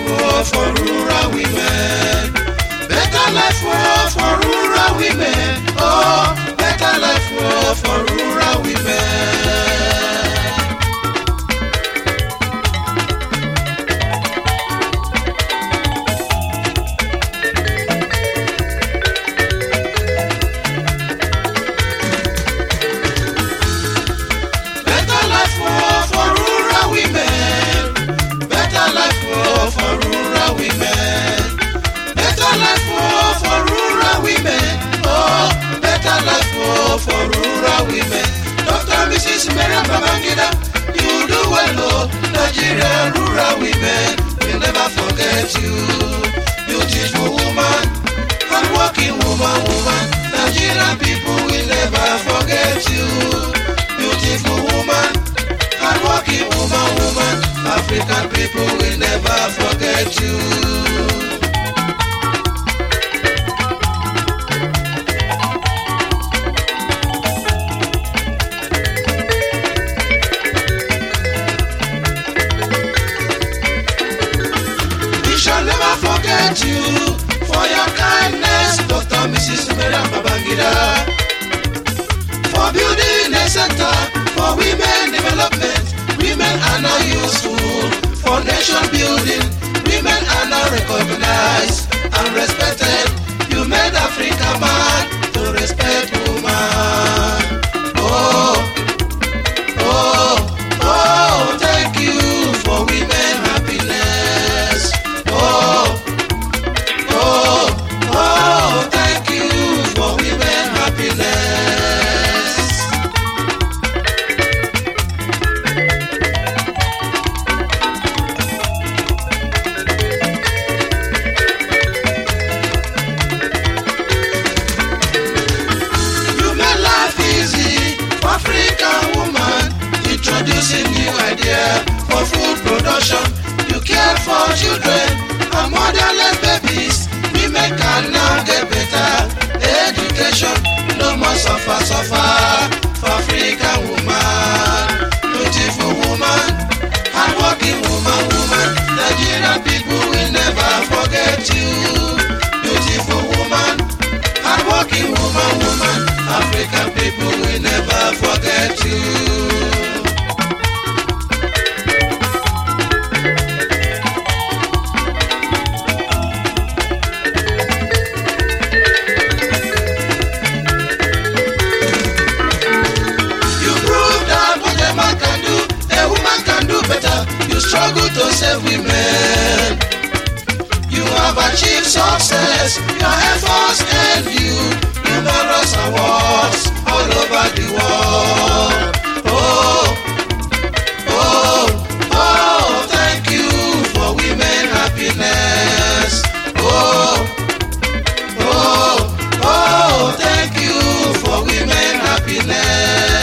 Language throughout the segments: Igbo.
for rural women. Better life for rural women. Oh, better life for rural women. For rural women, Dr. Mrs. Miriam Babangida, you do well, oh, Nigeria rural women will never forget you. Beautiful woman, hardworking woman, Nigerian people will never forget you. Beautiful woman, hardworking woman, African people will never forget you. You for your kindness, Dr. Mrs. Miriam Babangida, for building a center for women development. Women are now useful for nation building. Women are now recognized and respected. You made Africa man to respect woman. Oh, thank you for women happiness. Thank you for women happiness. You made life easy for African woman, introducing new idea for food production. You care for children and motherless babies. Women can now get better education. No more suffer for African woman. Beautiful woman, hardworking woman, Nigerian people will never forget you. Beautiful woman, hardworking woman, African people will never forget you. Struggle to save women. You have achieved success. Your efforts earned you numerous awards all over the world. Oh, thank you for women happiness. Oh, thank you for women happiness.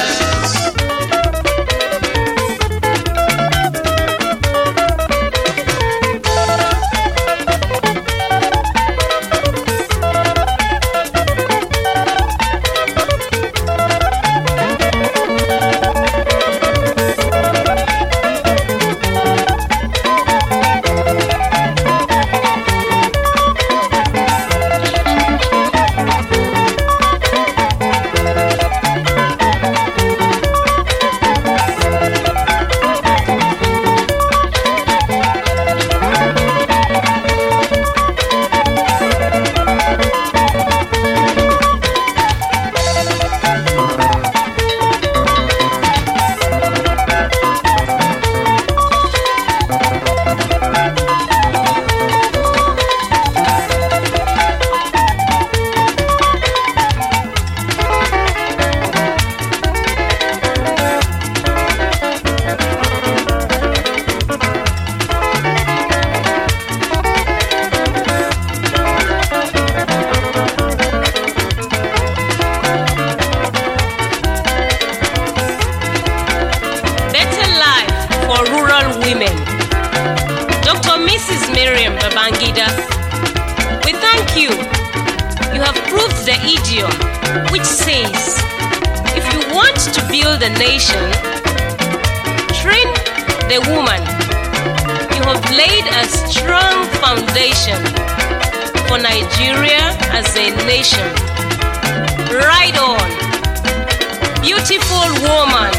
Babangida. We thank you. You have proved the idiom which says, if you want to build a nation, train the woman. You have laid a strong foundation for Nigeria as a nation. Right on, beautiful woman.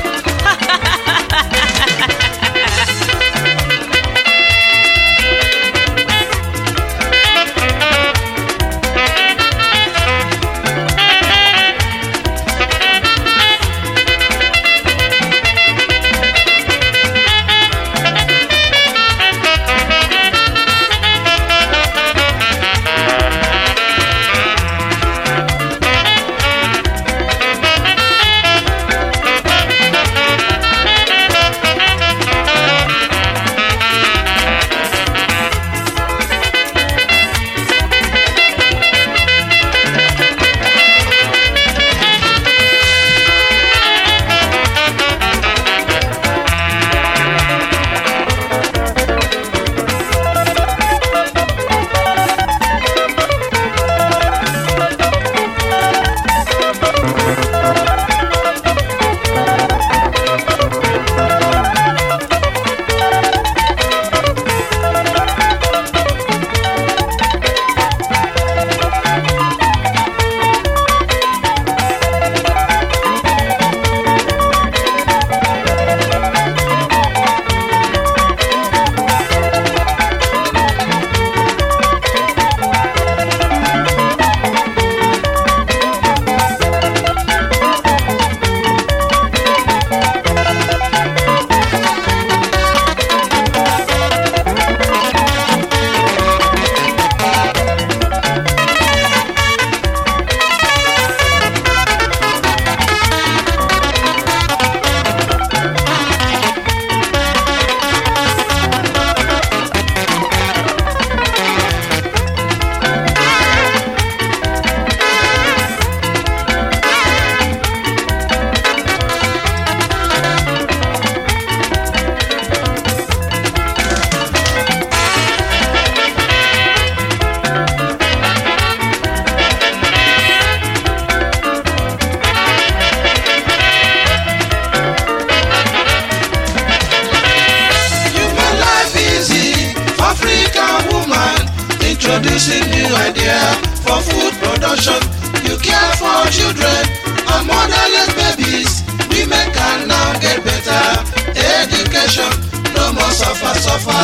Introducing new idea for food production. You care for children and motherless babies. Women can now get better education. No more suffer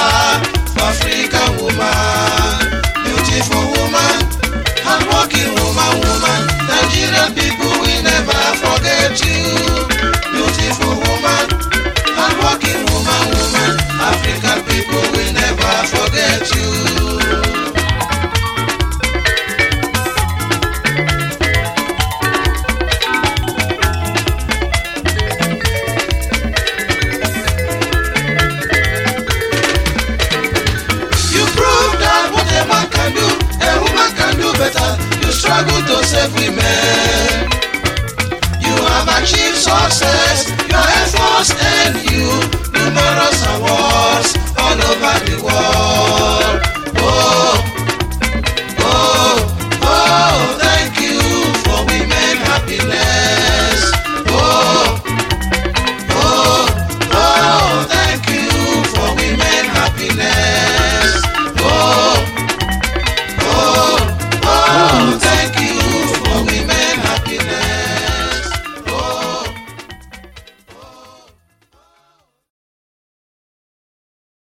for African woman. Beautiful woman, hardworking woman. Nigerian people will never forget you. Beautiful woman, hardworking woman. African people will never forget you. You struggle to save women. You have achieved success. Your efforts and